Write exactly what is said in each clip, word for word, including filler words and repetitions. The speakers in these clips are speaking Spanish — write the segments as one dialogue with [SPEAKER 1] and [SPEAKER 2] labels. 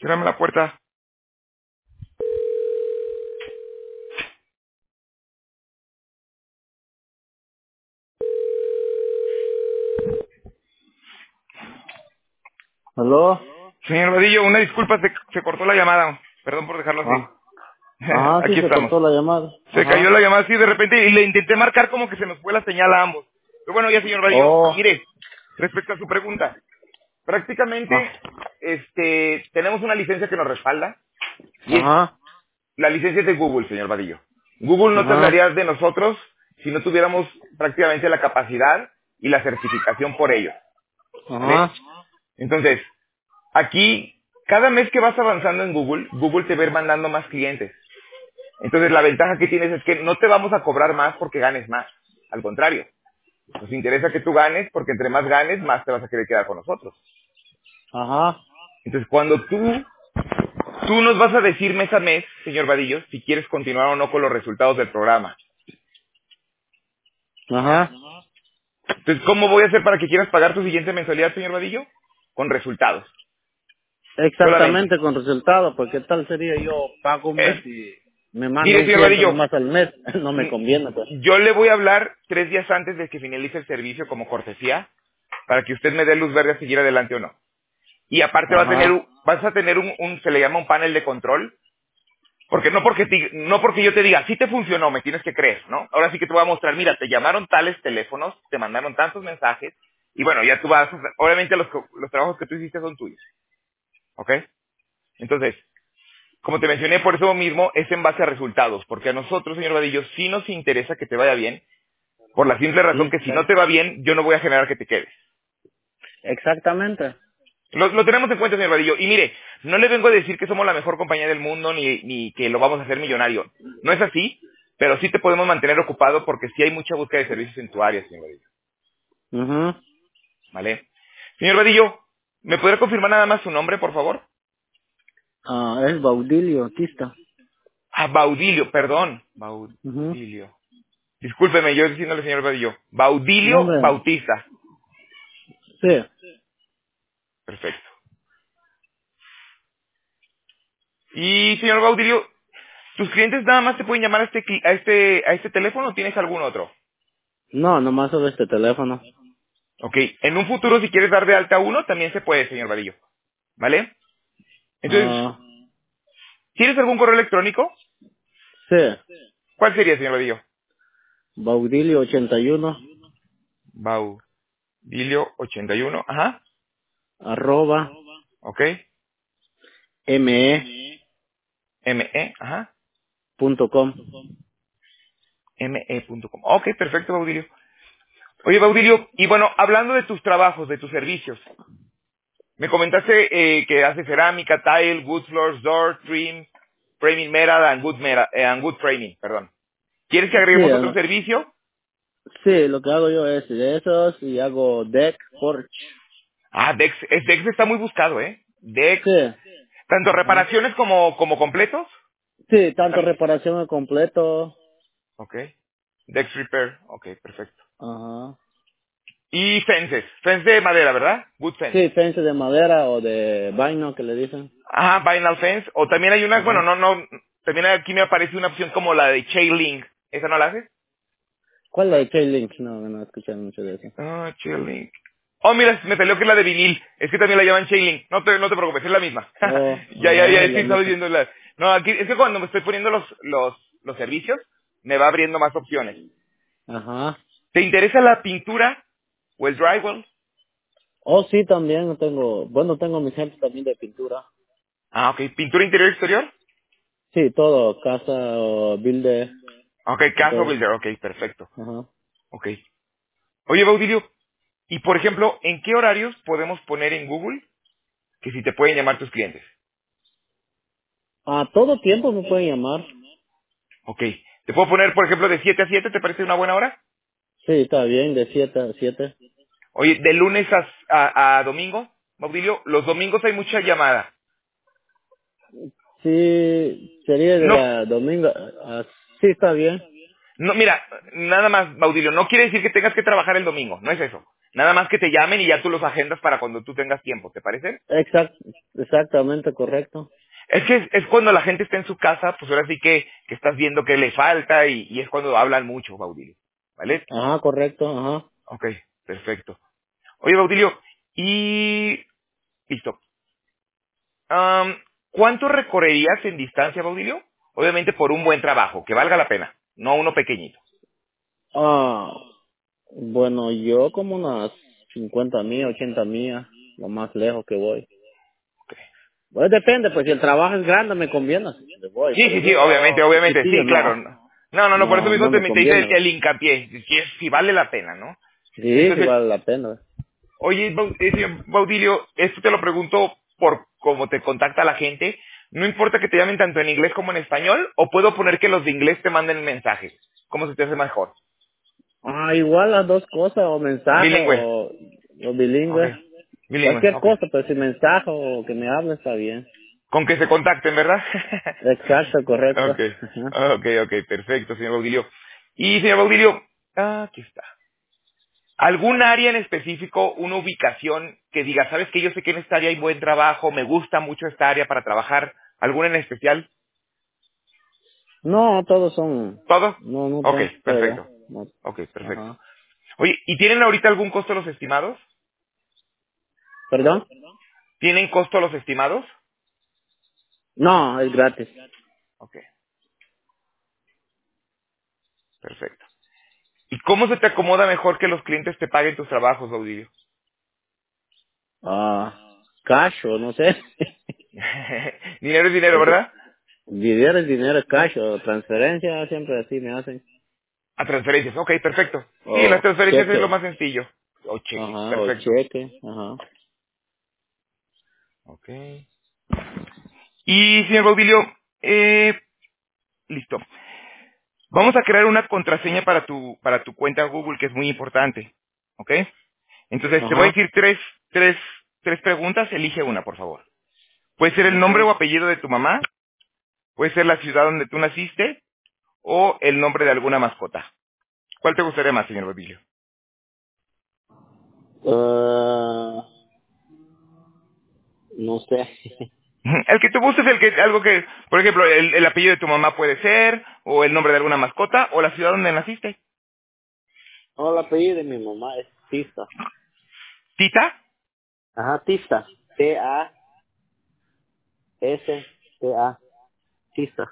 [SPEAKER 1] Ciérrame la puerta.
[SPEAKER 2] ¿Aló?
[SPEAKER 1] Señor Vadillo, una disculpa, se, se cortó la llamada. Perdón por dejarlo así.
[SPEAKER 2] Ah, ajá, sí
[SPEAKER 1] Aquí
[SPEAKER 2] se
[SPEAKER 1] estamos.
[SPEAKER 2] cortó la llamada.
[SPEAKER 1] Se cayó
[SPEAKER 2] Ajá.
[SPEAKER 1] la llamada así de repente y le intenté marcar como que se nos fue la señal a ambos. Pero bueno, ya señor Vadillo,
[SPEAKER 2] Oh,
[SPEAKER 1] mire, respecto a su pregunta, prácticamente
[SPEAKER 2] ah,
[SPEAKER 1] este, tenemos una licencia que nos respalda y es
[SPEAKER 2] ajá,
[SPEAKER 1] la licencia es de Google, señor Vadillo. Google no te
[SPEAKER 2] ajá,
[SPEAKER 1] hablaría de nosotros si no tuviéramos prácticamente la capacidad y la certificación por ello. ¿Vale?
[SPEAKER 2] ajá.
[SPEAKER 1] Entonces, aquí, cada mes que vas avanzando en Google, Google te va a ir mandando más clientes. Entonces, la ventaja que tienes es que no te vamos a cobrar más porque ganes más. Al contrario, nos interesa que tú ganes porque entre más ganes, más te vas a querer quedar con nosotros.
[SPEAKER 2] Ajá,
[SPEAKER 1] Entonces, cuando tú, tú nos vas a decir mes a mes, señor Vadillo, si quieres continuar o no con los resultados del programa.
[SPEAKER 2] ajá.
[SPEAKER 1] Entonces, ¿cómo voy a hacer para que quieras pagar tu siguiente mensualidad, señor Vadillo? Con resultados. Solamente.
[SPEAKER 2] Exactamente con resultado, porque tal sería yo pago un
[SPEAKER 1] Es,
[SPEAKER 2] mes y me mando
[SPEAKER 1] mire,
[SPEAKER 2] un
[SPEAKER 1] señor
[SPEAKER 2] cliente
[SPEAKER 1] Vadillo,
[SPEAKER 2] nomás al mes. No me
[SPEAKER 1] Mm,
[SPEAKER 2] conviene, pues.
[SPEAKER 1] yo le voy a hablar tres días antes de que finalice el servicio como cortesía para que usted me dé luz verde a seguir adelante o no. Y aparte va a tener,
[SPEAKER 2] Ajá,
[SPEAKER 1] un- vas a tener un, un- se le llama un panel de control, porque no porque te- no porque yo te diga, sí te funcionó, me tienes que creer, ¿no? Ahora sí que te voy a mostrar, mira, te llamaron tales teléfonos, te mandaron tantos mensajes, y bueno, ya tú vas, obviamente los, co- los trabajos que tú hiciste son tuyos, ¿ok? Entonces, como te mencioné, por eso mismo es en base a resultados, porque a nosotros, señor Vadillo, sí nos interesa que te vaya bien, por la simple razón
[SPEAKER 2] sí,
[SPEAKER 1] que si no
[SPEAKER 2] claro.
[SPEAKER 1] te va bien, yo no voy a generar que te quedes.
[SPEAKER 2] Exactamente.
[SPEAKER 1] Lo, lo tenemos en cuenta, señor Vadillo. Y mire, no le vengo a decir que somos la mejor compañía del mundo ni, ni que lo vamos a hacer millonario. No es así, pero sí te podemos mantener ocupado porque sí hay mucha búsqueda de servicios en tu área, señor Vadillo.
[SPEAKER 2] Ajá.
[SPEAKER 1] ¿Vale? Señor Vadillo, ¿me podrá confirmar nada más su nombre, por favor?
[SPEAKER 2] Ah, es Baudilio Tista.
[SPEAKER 1] Ah, Baudilio, perdón.
[SPEAKER 2] Ajá.
[SPEAKER 1] Baudilio. Discúlpeme, yo diciéndole señor Vadillo.
[SPEAKER 2] No,
[SPEAKER 1] Baudilio
[SPEAKER 2] hombre.
[SPEAKER 1] Bautista.
[SPEAKER 2] Sí.
[SPEAKER 1] Perfecto. Y, señor Baudilio, ¿tus clientes nada más te pueden llamar a este, cli- a este, a este teléfono o tienes algún otro?
[SPEAKER 2] No, nomás sobre este teléfono.
[SPEAKER 1] Ok, en un futuro si quieres dar de alta uno, también se puede, señor Vadillo. ¿Vale? Entonces,
[SPEAKER 2] Ah,
[SPEAKER 1] ¿tienes algún correo electrónico?
[SPEAKER 2] sí.
[SPEAKER 1] ¿Cuál sería, señor Vadillo?
[SPEAKER 2] Baudilio ochenta y uno
[SPEAKER 1] Baudilio ochenta y uno, ajá,
[SPEAKER 2] arroba
[SPEAKER 1] ok,
[SPEAKER 2] me
[SPEAKER 1] me, ajá,
[SPEAKER 2] punto com.
[SPEAKER 1] me punto com. Ok, perfecto, Baudilio. Oye, Baudilio, y bueno, hablando de tus trabajos, de tus servicios, me comentaste eh, que hace cerámica, tile, wood floors, door, trim, framing metal and wood, metal, eh, and wood framing, perdón. ¿Quieres que
[SPEAKER 2] Sí,
[SPEAKER 1] agreguemos otro
[SPEAKER 2] ah,
[SPEAKER 1] servicio?
[SPEAKER 2] sí, lo que hago yo es de esos y hago deck, porch.
[SPEAKER 1] Ah, Dex, es, Dex está muy buscado, ¿eh? Dex,
[SPEAKER 2] Sí,
[SPEAKER 1] tanto
[SPEAKER 2] ajá.
[SPEAKER 1] reparaciones como, como completos.
[SPEAKER 2] Sí, tanto
[SPEAKER 1] Tam-
[SPEAKER 2] reparación al completo.
[SPEAKER 1] Ok. Dex repair, ok, perfecto.
[SPEAKER 2] Ajá.
[SPEAKER 1] Y fences, fence de madera, ¿verdad? Wood fence.
[SPEAKER 2] Sí, fence de madera o de vaino que le dicen.
[SPEAKER 1] Ajá, vinyl fence. O también hay una, bueno,
[SPEAKER 2] Ajá.
[SPEAKER 1] no, no, también aquí me aparece una opción como la de chain link. ¿Esa no la haces?
[SPEAKER 2] ¿Cuál es la de K-Link? No, no he escuchado mucho de eso.
[SPEAKER 1] Ah, chain link. Oh, mira, me salió que es la de vinil. Es que también la llaman chain link. No te, no te preocupes, es la misma.
[SPEAKER 2] Oh,
[SPEAKER 1] ya, ya,
[SPEAKER 2] ajá,
[SPEAKER 1] ya,
[SPEAKER 2] es
[SPEAKER 1] sí
[SPEAKER 2] la
[SPEAKER 1] estaba
[SPEAKER 2] misma.
[SPEAKER 1] viendo la... No, aquí, es que cuando me estoy poniendo los, los, los servicios, me va abriendo más opciones.
[SPEAKER 2] Ajá.
[SPEAKER 1] ¿Te interesa la pintura o el drywall?
[SPEAKER 2] Oh, sí, también tengo, bueno, tengo mis ejemplos también de pintura.
[SPEAKER 1] Ah, ok. ¿Pintura interior y exterior?
[SPEAKER 2] Sí, todo, casa o builder,
[SPEAKER 1] Ok,
[SPEAKER 2] de
[SPEAKER 1] Castle
[SPEAKER 2] todo.
[SPEAKER 1] Builder, ok, perfecto.
[SPEAKER 2] Ajá.
[SPEAKER 1] Ok. Oye, Baudilio, y por ejemplo, ¿en qué horarios podemos poner en Google que si te pueden llamar tus clientes?
[SPEAKER 2] A todo tiempo me pueden llamar.
[SPEAKER 1] Ok. ¿Te puedo poner, por ejemplo, de siete a siete? ¿Te parece una buena hora?
[SPEAKER 2] Sí, está bien, de siete a siete.
[SPEAKER 1] Oye, de lunes a, a, a domingo, Baudilio, los domingos hay mucha llamada.
[SPEAKER 2] Sí, sería de
[SPEAKER 1] No,
[SPEAKER 2] la domingo. ah, sí, está bien.
[SPEAKER 1] No, mira, nada más, Baudilio, no quiere decir que tengas que trabajar el domingo, no es eso. Nada más que te llamen y ya tú los agendas para cuando tú tengas tiempo, ¿te parece?
[SPEAKER 2] Exact, exactamente correcto.
[SPEAKER 1] Es que es, es cuando la gente está en su casa, pues ahora sí que, que estás viendo que le falta y, y es cuando hablan mucho, Baudilio. ¿Vale?
[SPEAKER 2] Ajá, correcto, ajá.
[SPEAKER 1] Ok, perfecto. Oye, Baudilio, y listo. Am, ¿Cuánto recorrerías en distancia, Baudilio? Obviamente por un buen trabajo, que valga la pena, no uno pequeñito.
[SPEAKER 2] Ah, bueno, yo como unas cincuenta millas, ochenta millas, lo más lejos que voy.
[SPEAKER 1] Ok.
[SPEAKER 2] Pues depende, pues si el trabajo es grande me conviene, sí, le voy,
[SPEAKER 1] Sí,
[SPEAKER 2] pero
[SPEAKER 1] sí,
[SPEAKER 2] si
[SPEAKER 1] sí,
[SPEAKER 2] es
[SPEAKER 1] obviamente,
[SPEAKER 2] trabajo
[SPEAKER 1] obviamente,
[SPEAKER 2] chiquitillo,
[SPEAKER 1] sí, claro.
[SPEAKER 2] no,
[SPEAKER 1] No, no, no, no, por eso
[SPEAKER 2] no,
[SPEAKER 1] mismo
[SPEAKER 2] no
[SPEAKER 1] te,
[SPEAKER 2] me
[SPEAKER 1] te hice el,
[SPEAKER 2] conviene.
[SPEAKER 1] el hincapié, si, es- si vale la pena, ¿no?
[SPEAKER 2] Sí, sí
[SPEAKER 1] Entonces,
[SPEAKER 2] vale la pena.
[SPEAKER 1] oye, Bau- eh, señor Baudilio, esto te lo pregunto por cómo te contacta la gente. No importa que te llamen tanto en inglés como en español, o puedo poner que los de inglés te manden mensajes. ¿Cómo se te hace mejor?
[SPEAKER 2] Ah, igual las dos cosas, o mensaje
[SPEAKER 1] Bilingüe.
[SPEAKER 2] o, o
[SPEAKER 1] Ok.
[SPEAKER 2] bilingüe.
[SPEAKER 1] Bilingüe,
[SPEAKER 2] Cualquier
[SPEAKER 1] ok.
[SPEAKER 2] cosa, pero si mensaje o que me hable está bien.
[SPEAKER 1] Con que se contacten, ¿verdad?
[SPEAKER 2] Exacto, correcto.
[SPEAKER 1] ok.
[SPEAKER 2] Ajá.
[SPEAKER 1] Ok, ok, perfecto, señor Baudilio. Y, señor Baudilio, ah, aquí está. ¿Algún área en específico, una ubicación que diga, sabes que yo sé que en esta área hay buen trabajo, me gusta mucho esta área para trabajar? ¿Alguna en especial?
[SPEAKER 2] No, todos son,
[SPEAKER 1] ¿Todo?
[SPEAKER 2] no, no
[SPEAKER 1] Ok,
[SPEAKER 2] tengo todo.
[SPEAKER 1] perfecto.
[SPEAKER 2] No.
[SPEAKER 1] Ok, perfecto.
[SPEAKER 2] Ajá.
[SPEAKER 1] Oye, ¿y tienen ahorita algún costo los estimados?
[SPEAKER 2] ¿Perdón?
[SPEAKER 1] ¿Tienen costo los estimados?
[SPEAKER 2] No, es gratis.
[SPEAKER 1] Ok, perfecto. ¿Y cómo se te acomoda mejor que los clientes te paguen tus trabajos, Baudilio?
[SPEAKER 2] Ah, cash o no sé.
[SPEAKER 1] Dinero es dinero,
[SPEAKER 2] Porque
[SPEAKER 1] ¿verdad?
[SPEAKER 2] dinero es dinero, cash o transferencia, siempre así me hacen.
[SPEAKER 1] A transferencias, ok, perfecto. Sí, las
[SPEAKER 2] O
[SPEAKER 1] transferencias es lo
[SPEAKER 2] cheque.
[SPEAKER 1] más sencillo. O cheque,
[SPEAKER 2] Ajá, o
[SPEAKER 1] perfecto.
[SPEAKER 2] cheque. Ajá.
[SPEAKER 1] Ok. Y, señor Baudilio, eh, listo. Vamos a crear una contraseña para tu, para tu cuenta Google, que es muy importante. ¿Ok? Entonces, te voy a
[SPEAKER 2] Ajá.
[SPEAKER 1] decir tres, tres, tres preguntas, elige una, por favor. Puede ser el nombre o
[SPEAKER 2] Okay.
[SPEAKER 1] apellido de tu mamá, puede ser la ciudad donde tú naciste, o el nombre de alguna mascota. ¿Cuál te gustaría más, señor Baudilio?
[SPEAKER 2] Uh, no sé.
[SPEAKER 1] Ujú. El que tú gustes, el que, algo que, por ejemplo, el, el apellido de tu mamá puede ser, o el nombre de alguna mascota, o la ciudad donde naciste.
[SPEAKER 2] No, el apellido de mi mamá es Tista.
[SPEAKER 1] ¿Tita?
[SPEAKER 2] Ajá, Tista. T A S T A. Tista.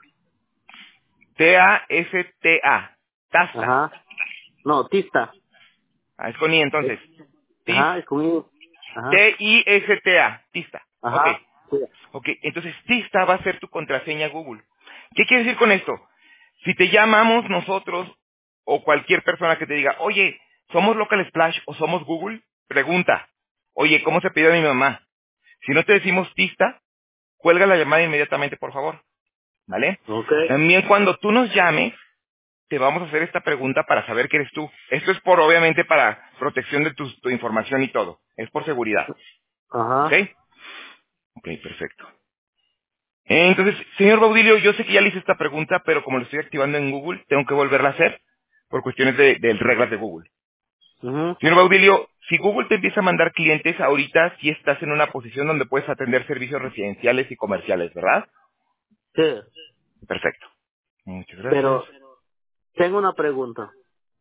[SPEAKER 1] T A S T A. Tasta.
[SPEAKER 2] Ajá. No, Tista.
[SPEAKER 1] Ah, es con I
[SPEAKER 2] Es-
[SPEAKER 1] entonces. Tis,
[SPEAKER 2] Ajá, es conmigo. Ajá.
[SPEAKER 1] T I S T A. Tista. Ok.
[SPEAKER 2] Ajá. Sí.
[SPEAKER 1] Ok, entonces Tista va a ser tu contraseña Google. ¿Qué quiere decir con esto? Si te llamamos nosotros o cualquier persona que te diga, oye, ¿somos Local Splash o somos Google? Pregunta, oye, ¿cómo se pidió a mi mamá? Si no te decimos Tista, cuelga la llamada inmediatamente, por favor. ¿Vale?
[SPEAKER 2] Okay.
[SPEAKER 1] También cuando tú nos llames, te vamos a hacer esta pregunta para saber que eres tú. Esto es por, obviamente, para protección de tu, tu información y todo. Es por seguridad. ¿Ok?
[SPEAKER 2] Ajá.
[SPEAKER 1] Ok, perfecto. Eh, Entonces, señor Baudilio, yo sé que ya le hice esta pregunta, pero como lo estoy activando en Google, tengo que volverla a hacer por cuestiones de, de reglas de Google.
[SPEAKER 2] Ajá.
[SPEAKER 1] Señor Baudilio, si Google te empieza a mandar clientes, ahorita sí estás en una posición donde puedes atender servicios residenciales y comerciales, ¿verdad?
[SPEAKER 2] Sí.
[SPEAKER 1] Perfecto. Muchas gracias.
[SPEAKER 2] Pero tengo una pregunta.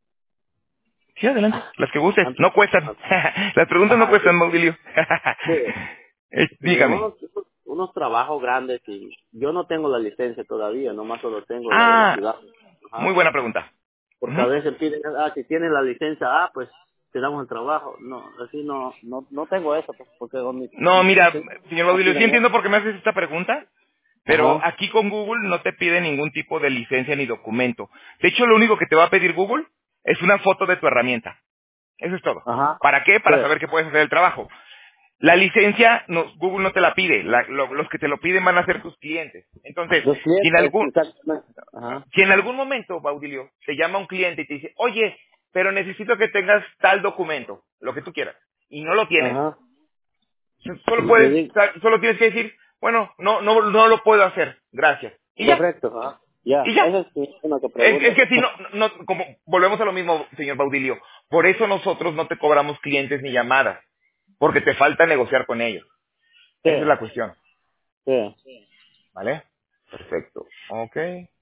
[SPEAKER 1] Sí, adelante. Las que gustes.
[SPEAKER 2] Antes.
[SPEAKER 1] No cuestan. Las preguntas no
[SPEAKER 2] Ajá, sí.
[SPEAKER 1] cuestan, Baudilio.
[SPEAKER 2] Sí.
[SPEAKER 1] Eh,
[SPEAKER 2] Tenía
[SPEAKER 1] Dígame.
[SPEAKER 2] unos, unos trabajos grandes y yo no tengo la licencia todavía, nomás solo tengo la de la
[SPEAKER 1] Ah,
[SPEAKER 2] ciudad.
[SPEAKER 1] muy
[SPEAKER 2] Ajá.
[SPEAKER 1] buena pregunta.
[SPEAKER 2] Porque a
[SPEAKER 1] Ujú.
[SPEAKER 2] veces piden, ah, si tienes la licencia, ah, pues te damos el trabajo. No, así no, no, no tengo eso, pues, porque con mi,
[SPEAKER 1] No, mira,
[SPEAKER 2] sí,
[SPEAKER 1] señor
[SPEAKER 2] no
[SPEAKER 1] Baudilio, sí
[SPEAKER 2] piden eso.
[SPEAKER 1] entiendo por qué me haces esta pregunta, pero
[SPEAKER 2] Ajá,
[SPEAKER 1] aquí con Google no te pide ningún tipo de licencia ni documento. De hecho, lo único que te va a pedir Google es una foto de tu herramienta. Eso es todo.
[SPEAKER 2] ajá,
[SPEAKER 1] ¿Para qué?
[SPEAKER 2] sí.
[SPEAKER 1] Para saber que puedes hacer el trabajo. La licencia, no- Google no te la pide. La- lo- los que te lo piden van a ser tus clientes. Entonces,
[SPEAKER 2] Los
[SPEAKER 1] si en
[SPEAKER 2] clientes,
[SPEAKER 1] algún,
[SPEAKER 2] exactamente. Ajá,
[SPEAKER 1] si en algún momento, Baudilio, te llama un cliente y te dice, oye, pero necesito que tengas tal documento, lo que tú quieras, y no lo tienes,
[SPEAKER 2] ajá.
[SPEAKER 1] solo
[SPEAKER 2] Le
[SPEAKER 1] puedes,
[SPEAKER 2] digo,
[SPEAKER 1] solo tienes que decir, bueno, no, no, no lo puedo hacer, gracias. Y ya,
[SPEAKER 2] correcto, ajá. Ya,
[SPEAKER 1] Y ya.
[SPEAKER 2] eso es uno que
[SPEAKER 1] Es, es
[SPEAKER 2] pregunto.
[SPEAKER 1] que si no, no, como volvemos a lo mismo, señor Baudilio, por eso nosotros no te cobramos clientes ni llamadas, porque te falta negociar con ellos.
[SPEAKER 2] Sí,
[SPEAKER 1] Esa es la cuestión,
[SPEAKER 2] sí.
[SPEAKER 1] ¿vale? Perfecto. Ok,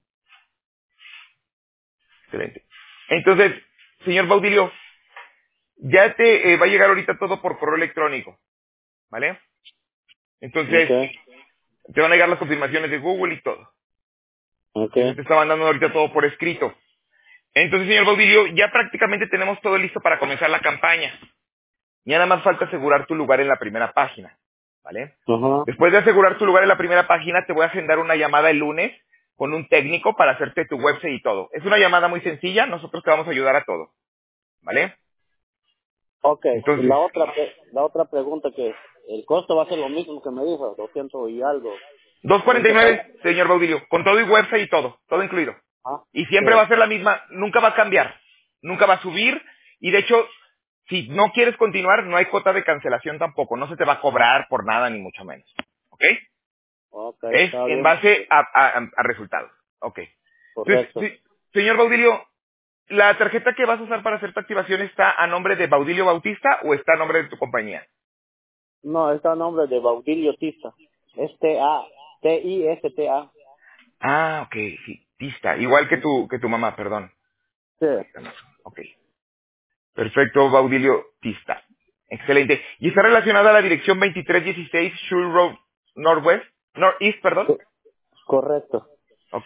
[SPEAKER 1] excelente. Entonces, señor Baudilio, ya te eh, va a llegar ahorita todo por correo electrónico, ¿vale? Entonces,
[SPEAKER 2] Okay,
[SPEAKER 1] te van a llegar las confirmaciones de Google y todo. Y se
[SPEAKER 2] okay,
[SPEAKER 1] te está mandando ahorita todo por escrito. Entonces, señor Baudilio, ya prácticamente tenemos todo listo para comenzar la campaña. Ya nada más falta asegurar tu lugar en la primera página, ¿vale?
[SPEAKER 2] ajá,
[SPEAKER 1] Después de asegurar tu lugar en la primera página, te voy a agendar una llamada el lunes con un técnico para hacerte tu website y todo. Es una llamada muy sencilla, nosotros te vamos a ayudar a todo, ¿vale?
[SPEAKER 2] okay. Y
[SPEAKER 1] Entonces,
[SPEAKER 2] la otra, pre- la otra pregunta que el costo va a ser lo mismo que me dijo, doscientos y algo.
[SPEAKER 1] doscientos cuarenta y
[SPEAKER 2] Nunca cambia.
[SPEAKER 1] nueve, señor Baudilio, con todo y website y todo, todo incluido.
[SPEAKER 2] Ah,
[SPEAKER 1] Y
[SPEAKER 2] sí.
[SPEAKER 1] siempre va a ser la misma, nunca va a cambiar, nunca va a subir. Y de hecho, si no quieres continuar, no hay cuota de cancelación tampoco, no se te va a cobrar por nada, ni mucho menos. ¿Ok?
[SPEAKER 2] Okay,
[SPEAKER 1] Es
[SPEAKER 2] está
[SPEAKER 1] en
[SPEAKER 2] bien.
[SPEAKER 1] base a, a- a resultados. Ok. Entonces,
[SPEAKER 2] Correcto.
[SPEAKER 1] sí, señor Baudilio, ¿la tarjeta que vas a usar para hacer tu activación está a nombre de Baudilio Bautista o está a nombre de tu compañía?
[SPEAKER 2] No, está a nombre de Baudilio Tista. Es T A, T I S T A.
[SPEAKER 1] Ah, ok, sí, Tista. Igual que tu, que tu mamá, perdón.
[SPEAKER 2] Sí,
[SPEAKER 1] Ok. Perfecto, Baudilio Tista. Excelente. ¿Y está relacionada a la dirección veintitrés dieciséis Shule Road Northwest? Northeast, perdón.
[SPEAKER 2] co- correcto.
[SPEAKER 1] Ok.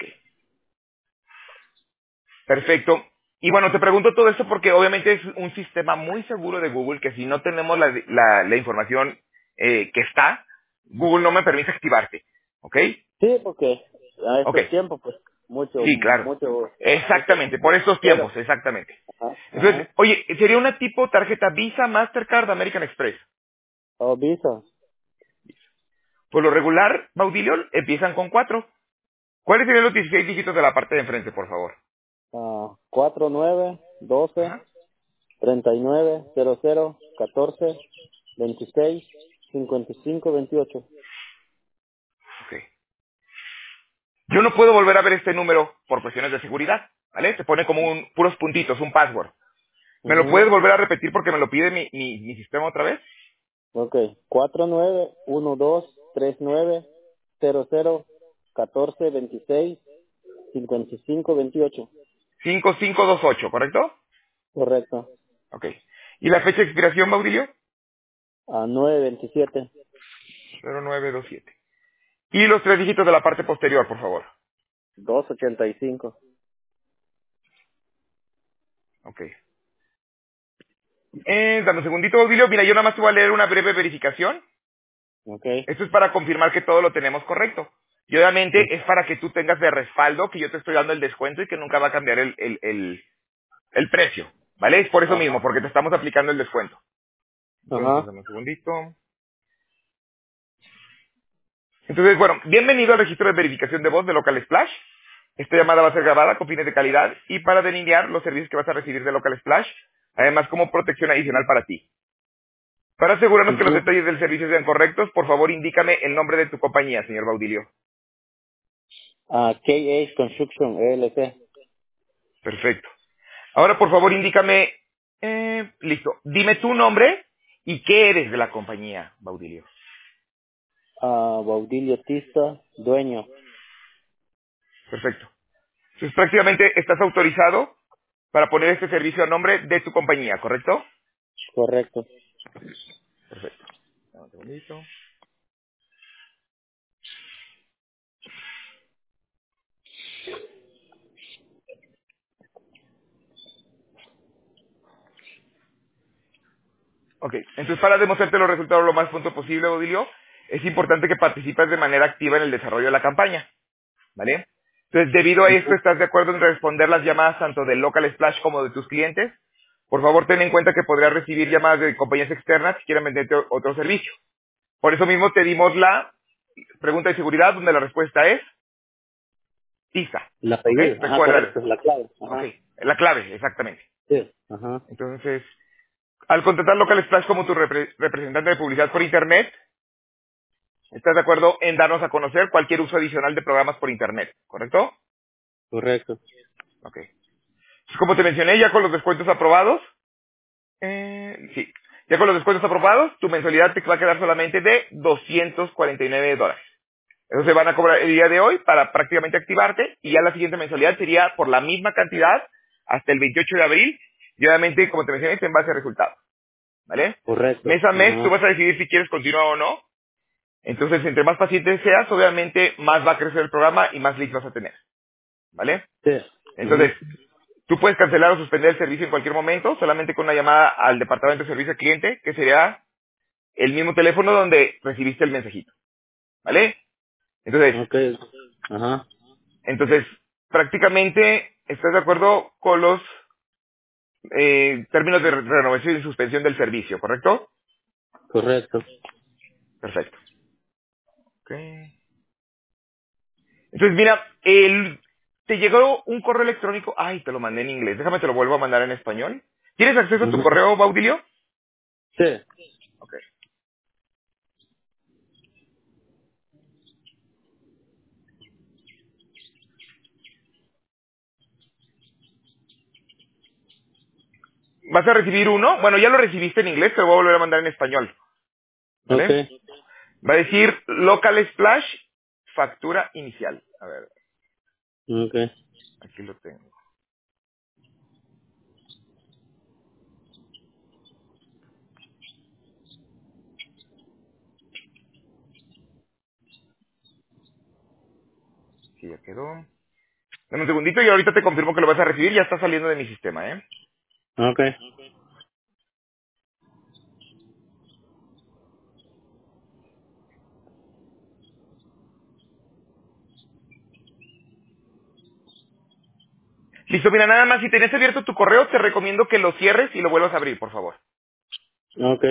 [SPEAKER 1] Perfecto. Y bueno, te pregunto todo esto porque obviamente es un sistema muy seguro de Google que si no tenemos la, la- la información eh, que está, Google no me permite activarte. ¿Ok?
[SPEAKER 2] Sí, porque a
[SPEAKER 1] Ok.
[SPEAKER 2] estos tiempos, pues, mucho,
[SPEAKER 1] Sí, claro.
[SPEAKER 2] mucho, mucho,
[SPEAKER 1] Exactamente. Por estos
[SPEAKER 2] pero,
[SPEAKER 1] tiempos, exactamente.
[SPEAKER 2] ajá,
[SPEAKER 1] Entonces,
[SPEAKER 2] ajá.
[SPEAKER 1] oye, ¿sería una tipo tarjeta Visa, Mastercard, American Express?
[SPEAKER 2] O Visa,
[SPEAKER 1] Por lo regular, Baudilio, empiezan con cuatro. ¿Cuáles serían los dieciséis dígitos de la parte de enfrente, por favor?
[SPEAKER 2] ah, cuatro nueve, doce,
[SPEAKER 1] Ajá.
[SPEAKER 2] treinta y nueve, cero cero, catorce, veintiséis, cincuenta y cinco, veintiocho.
[SPEAKER 1] Ok. Yo no puedo volver a ver este número por cuestiones de seguridad, ¿vale? Se pone como un, puros puntitos, un password. ¿Me lo
[SPEAKER 2] Ujú.
[SPEAKER 1] puedes volver a repetir porque me lo pide mi, mi, mi sistema otra vez?
[SPEAKER 2] Ok, cuatro nueve, uno dos, tres nueve, cero cero, catorce, veintiséis, cincuenta y cinco, veintiocho.
[SPEAKER 1] cinco cinco dos ocho, ¿correcto?
[SPEAKER 2] Correcto.
[SPEAKER 1] Ok. ¿Y la fecha de expiración, Baudilio?
[SPEAKER 2] A nueve veintisiete.
[SPEAKER 1] cero nueve dos siete. Y los tres dígitos de la parte posterior, por favor.
[SPEAKER 2] dos ochenta y cinco.
[SPEAKER 1] Ok. Eh, dame un segundito, Baudilio. Mira, yo nada más te voy a leer una breve verificación.
[SPEAKER 2] Ok.
[SPEAKER 1] Esto es para confirmar que todo lo tenemos correcto. Y obviamente es para que tú tengas de respaldo que yo te estoy dando el descuento y que nunca va a cambiar el, el, el, el precio. ¿Vale? Es por eso mismo,
[SPEAKER 2] Ajá.
[SPEAKER 1] porque te estamos aplicando el descuento. Entonces,
[SPEAKER 2] Ajá.
[SPEAKER 1] dame un segundito. Entonces, bueno, bienvenido al registro de verificación de voz de Local Splash. Esta llamada va a ser grabada con fines de calidad y para delinear los servicios que vas a recibir de Local Splash, además como protección adicional para ti. Para asegurarnos que los
[SPEAKER 2] Ujú.
[SPEAKER 1] detalles del servicio sean correctos, por favor indícame el nombre de tu compañía, señor Baudilio.
[SPEAKER 2] Ah, K H Construction L L C.
[SPEAKER 1] Perfecto. Ahora, por favor, indícame... Eh, listo. Dime tu nombre y qué eres de la compañía, Baudilio.
[SPEAKER 2] Ah, Baudilio Tista, dueño.
[SPEAKER 1] Perfecto. Entonces, prácticamente estás autorizado para poner este servicio a nombre de tu compañía, ¿correcto?
[SPEAKER 2] Correcto.
[SPEAKER 1] Perfecto. Dame un segundito. Ok. Entonces, para demostrarte los resultados lo más pronto posible, Baudilio, es importante que participes de manera activa en el desarrollo de la campaña, ¿vale? Entonces, debido a esto,
[SPEAKER 2] Ujú.
[SPEAKER 1] ¿estás de acuerdo en responder las llamadas tanto del Local Splash como de tus clientes? Por favor, ten en cuenta que podrás recibir llamadas de compañías externas si quieren venderte o- otro servicio. Por eso mismo te dimos la pregunta de seguridad, donde la respuesta es TISA.
[SPEAKER 2] El
[SPEAKER 1] ¿Ok?
[SPEAKER 2] apellido. Ajá,
[SPEAKER 1] Recuérdalo.
[SPEAKER 2] correcto, la clave.
[SPEAKER 1] Ok.
[SPEAKER 2] Ajá.
[SPEAKER 1] La clave, exactamente.
[SPEAKER 2] Sí. Ajá.
[SPEAKER 1] Entonces, al contratar Local Splash como tu repre- representante de publicidad por Internet, ¿estás de acuerdo en darnos a conocer cualquier uso adicional de programas por Internet? ¿Correcto?
[SPEAKER 2] Correcto.
[SPEAKER 1] Ok. Como te mencioné, ya con los descuentos aprobados, eh, sí, ya con los descuentos aprobados, tu mensualidad te va a quedar solamente de doscientos cuarenta y nueve dólares. Eso se van a cobrar el día de hoy para prácticamente activarte y ya la siguiente mensualidad sería por la misma cantidad hasta el veintiocho de abril y obviamente, como te mencioné, en base a resultados. ¿Vale?
[SPEAKER 2] Correcto.
[SPEAKER 1] Mes a mes tú
[SPEAKER 2] Ajá.
[SPEAKER 1] vas a decidir si quieres continuar o no. Entonces, entre más paciente seas, obviamente más va a crecer el programa y más leads vas a tener. ¿Vale?
[SPEAKER 2] Sí.
[SPEAKER 1] Entonces,
[SPEAKER 2] Ajá.
[SPEAKER 1] tú puedes cancelar o suspender el servicio en cualquier momento, solamente con una llamada al departamento de servicio al cliente, que sería el mismo teléfono donde recibiste el mensajito. ¿Vale? Entonces,
[SPEAKER 2] Ok. Ajá.
[SPEAKER 1] entonces, prácticamente estás de acuerdo con los eh, términos de re- renovación y suspensión del servicio, ¿correcto?
[SPEAKER 2] Correcto.
[SPEAKER 1] Perfecto. Ok. Entonces, mira, el, te llegó un correo electrónico. Ay, te lo mandé en inglés. Déjame te lo vuelvo a mandar en español. ¿Tienes acceso a tu
[SPEAKER 2] Ajá.
[SPEAKER 1] correo, Baudilio?
[SPEAKER 2] Sí.
[SPEAKER 1] Ok. Vas a recibir uno. Bueno, ya lo recibiste en inglés, te lo voy a volver a mandar en español.
[SPEAKER 2] Ok.
[SPEAKER 1] ¿Vale? Va a decir Local Splash, factura inicial. A ver,
[SPEAKER 2] Ok.
[SPEAKER 1] aquí lo tengo. Sí, ya quedó. Dame un segundito y ahorita te confirmo que lo vas a recibir. Ya está saliendo de mi sistema, ¿eh?
[SPEAKER 2] Ok.
[SPEAKER 1] Listo, mira, nada más si tenés abierto tu correo, te recomiendo que lo cierres y lo vuelvas a abrir, por favor.
[SPEAKER 2] Ok.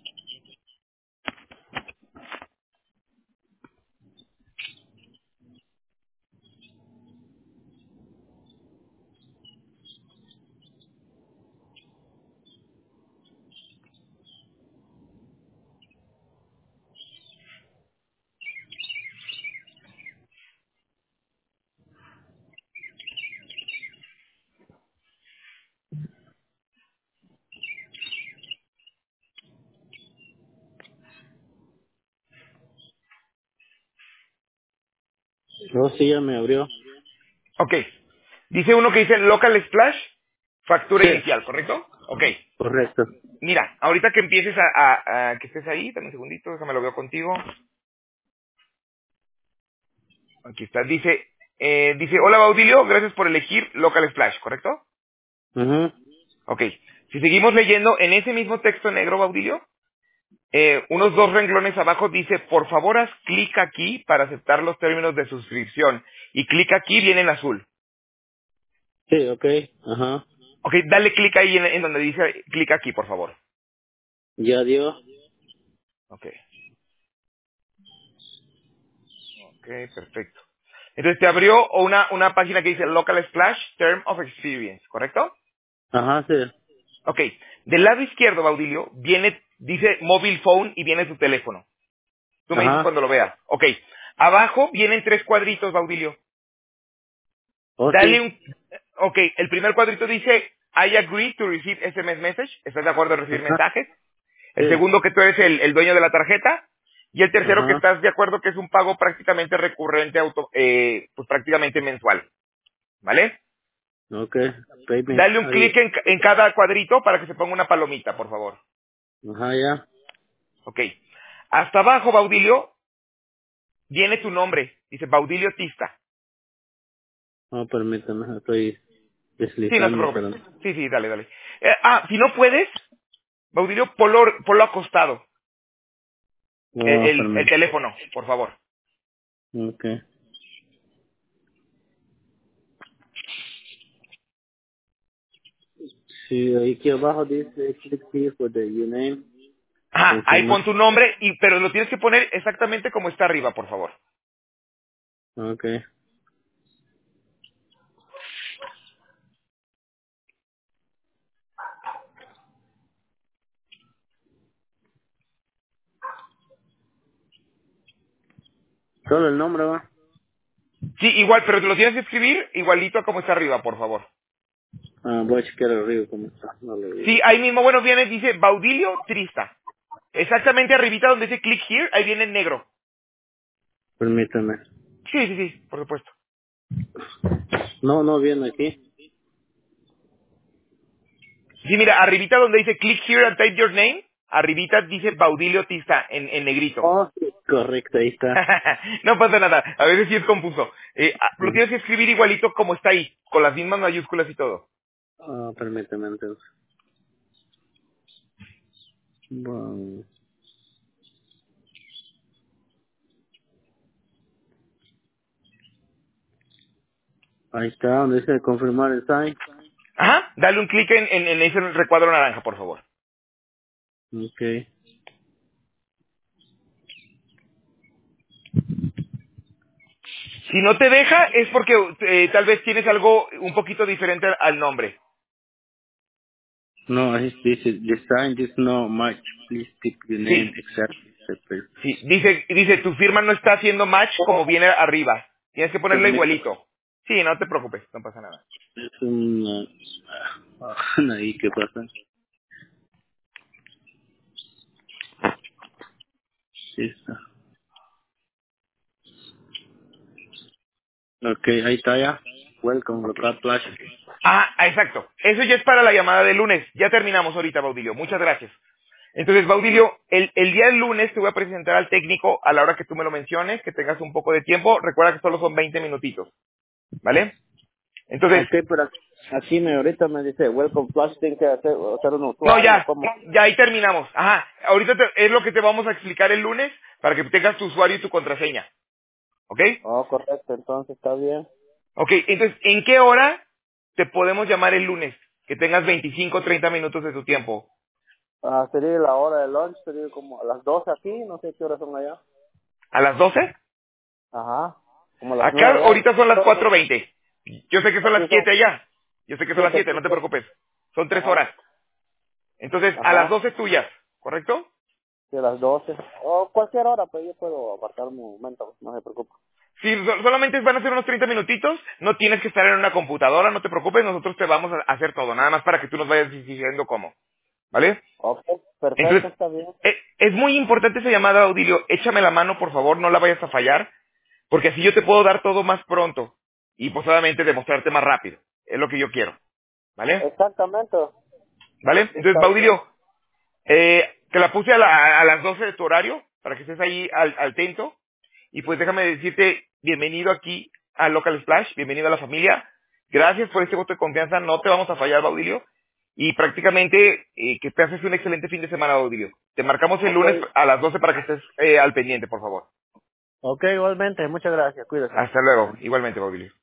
[SPEAKER 2] Oh, sí, ya me abrió.
[SPEAKER 1] Ok. Dice uno que dice Local Splash, factura
[SPEAKER 2] Sí.
[SPEAKER 1] inicial, ¿correcto? Ok.
[SPEAKER 2] Correcto.
[SPEAKER 1] Mira, ahorita que empieces a, a- a- que estés ahí, dame un segundito, déjame lo veo contigo. Aquí está, dice, eh, dice, hola Baudilio, gracias por elegir Local Splash, ¿correcto?
[SPEAKER 2] Ajá.
[SPEAKER 1] Ok. Si seguimos leyendo, en ese mismo texto negro, Baudilio, eh, unos dos renglones abajo dice, por favor haz clic aquí para aceptar los términos de suscripción. Y clic aquí viene en azul.
[SPEAKER 2] Sí, ok. Ajá.
[SPEAKER 1] Ok, dale clic ahí en, en donde dice clic aquí, por favor.
[SPEAKER 2] Ya dio.
[SPEAKER 1] Ok, ok, perfecto. Entonces te abrió una, una página que dice Local Splash Term of Experience, ¿correcto?
[SPEAKER 2] Ajá, sí.
[SPEAKER 1] Ok, del lado izquierdo, Baudilio, viene, dice Mobile Phone y viene tu teléfono. Tú me dices
[SPEAKER 2] Ajá.
[SPEAKER 1] cuando lo veas. Ok, abajo vienen tres cuadritos, Baudilio.
[SPEAKER 2] Oh,
[SPEAKER 1] Dale
[SPEAKER 2] sí.
[SPEAKER 1] un... Ok, el primer cuadrito dice I agree to receive S M S message. ¿Estás de acuerdo en recibir
[SPEAKER 2] Ajá.
[SPEAKER 1] mensajes?
[SPEAKER 2] Sí.
[SPEAKER 1] El segundo que tú eres el, el dueño de la tarjeta. Y el tercero que
[SPEAKER 2] Ajá.
[SPEAKER 1] estás de acuerdo que es un pago prácticamente recurrente, auto, eh, pues prácticamente mensual. ¿Vale?
[SPEAKER 2] Ok. Payment.
[SPEAKER 1] Dale un
[SPEAKER 2] Ahí.
[SPEAKER 1] clic en, ca- en cada cuadrito para que se ponga una palomita, por favor.
[SPEAKER 2] Ajá, ya.
[SPEAKER 1] Ok. Hasta abajo, Baudilio, viene tu nombre. Dice Baudilio Tista.
[SPEAKER 2] No, permítame, estoy
[SPEAKER 1] Sí, no te
[SPEAKER 2] deslizando,
[SPEAKER 1] preocupes.
[SPEAKER 2] pero...
[SPEAKER 1] Sí, sí, dale, dale. Eh, ah, si no puedes, Baudilio, ponlo, ponlo acostado. El,
[SPEAKER 2] Oh,
[SPEAKER 1] el, el
[SPEAKER 2] permítame.
[SPEAKER 1] teléfono, por favor.
[SPEAKER 2] Ok. Sí, ahí aquí abajo dice click here for the your name.
[SPEAKER 1] Ajá, ahí
[SPEAKER 2] Confirma.
[SPEAKER 1] pon tu nombre, y, pero lo tienes que poner exactamente como está arriba, por favor.
[SPEAKER 2] Ok. Solo el nombre, va.
[SPEAKER 1] Sí, igual, pero te lo tienes que escribir igualito a como está arriba, por favor.
[SPEAKER 2] Ah, voy a chequear arriba cómo está. No lo vi.
[SPEAKER 1] Sí, ahí mismo, bueno, viene, dice Baudilio Trista. Exactamente arribita donde dice click here, ahí viene en negro.
[SPEAKER 2] Permítame.
[SPEAKER 1] Sí, sí, sí, por supuesto.
[SPEAKER 2] No, no viene aquí.
[SPEAKER 1] Sí, mira, arribita donde dice click here and type your name, arribita dice Baudilio Trista en, en negrito.
[SPEAKER 2] Oh, sí. Correcto, ahí está.
[SPEAKER 1] No pasa nada, a veces sí es confuso. Eh, ah, lo
[SPEAKER 2] Mm.
[SPEAKER 1] tienes que escribir igualito como está ahí, con las mismas mayúsculas y todo.
[SPEAKER 2] Ah, permítame entonces. Bueno, ahí está, donde dice confirmar el sign.
[SPEAKER 1] Ajá, dale un clic en, en, en ese recuadro naranja, por favor.
[SPEAKER 2] Ok.
[SPEAKER 1] Si no te deja es porque eh, tal vez tienes algo un poquito diferente al al nombre.
[SPEAKER 2] No, ahí dice, the sign is no match. Please type your name
[SPEAKER 1] Sí,
[SPEAKER 2] exactly.
[SPEAKER 1] sí, dice, dice, tu firma no está haciendo match como viene arriba. Tienes que ponerla
[SPEAKER 2] Permítame.
[SPEAKER 1] igualito. Sí, no te preocupes, no pasa nada.
[SPEAKER 2] Es un... ah, ahí, ¿qué pasa? Sí está. Ok, ahí está ya. Welcome, local flash.
[SPEAKER 1] Ah, ah, exacto. Eso ya es para la llamada del lunes. Ya terminamos ahorita, Baudilio. Muchas gracias. Entonces, Baudilio, el, el día del lunes te voy a presentar al técnico a la hora que tú me lo menciones, que tengas un poco de tiempo. Recuerda que solo son veinte minutitos, ¿vale? Entonces,
[SPEAKER 2] Ok, pero aquí me ahorita me dice welcome flash, tiene que hacer, hacer un
[SPEAKER 1] no,
[SPEAKER 2] usuario,
[SPEAKER 1] ya,
[SPEAKER 2] ¿cómo?
[SPEAKER 1] ya ahí terminamos. Ajá, ahorita te- es lo que te vamos a explicar el lunes para que tengas tu usuario y tu contraseña, ¿ok?
[SPEAKER 2] Oh, correcto, entonces está bien.
[SPEAKER 1] Ok, entonces, ¿en qué hora te podemos llamar el lunes? Que tengas veinticinco o treinta minutos de tu tiempo.
[SPEAKER 2] Ah, sería la hora de lunch, sería como a las doce aquí, no sé qué horas son allá.
[SPEAKER 1] ¿A las doce?
[SPEAKER 2] Ajá, como a las
[SPEAKER 1] Acá
[SPEAKER 2] nueve
[SPEAKER 1] ahorita son las
[SPEAKER 2] allá.
[SPEAKER 1] cuatro veinte. Yo sé que son
[SPEAKER 2] Aquí
[SPEAKER 1] las
[SPEAKER 2] son
[SPEAKER 1] siete allá. Yo sé que son las
[SPEAKER 2] siete
[SPEAKER 1] siete, no
[SPEAKER 2] aquí.
[SPEAKER 1] te preocupes. Son tres
[SPEAKER 2] Ajá,
[SPEAKER 1] horas. Entonces, a las
[SPEAKER 2] ajá,
[SPEAKER 1] doce tuyas, ¿correcto?
[SPEAKER 2] sí, a las doce. O cualquier hora, pues yo puedo apartar un momento, no se preocupe.
[SPEAKER 1] Sí, so- solamente van a ser unos treinta minutitos. No tienes que estar en una computadora, no te preocupes. Nosotros te vamos a hacer todo. Nada más para que tú nos vayas diciendo cómo. ¿Vale?
[SPEAKER 2] Ok, perfecto,
[SPEAKER 1] Entonces,
[SPEAKER 2] está bien.
[SPEAKER 1] e- es muy importante esa llamada, Audilio. Échame la mano, por favor, no la vayas a fallar, porque así yo te puedo dar todo más pronto y posiblemente demostrarte más rápido. Es lo que yo quiero. ¿Vale?
[SPEAKER 2] Exactamente,
[SPEAKER 1] ¿Vale?
[SPEAKER 2] sí
[SPEAKER 1] Entonces,
[SPEAKER 2] está bien.
[SPEAKER 1] Baudilio, eh, te la puse a, la- a las doce de tu horario para que estés ahí al, al tento. Y pues déjame decirte, bienvenido aquí a Local Splash, bienvenido a la familia. Gracias por este voto de confianza, no te vamos a fallar, Baudilio. Y prácticamente eh, que te haces un excelente fin de semana, Baudilio. Te marcamos el
[SPEAKER 2] Ok,
[SPEAKER 1] lunes a las doce para que estés eh, al pendiente, por favor.
[SPEAKER 2] ok, igualmente, muchas gracias, cuídese.
[SPEAKER 1] Hasta luego, igualmente, Baudilio.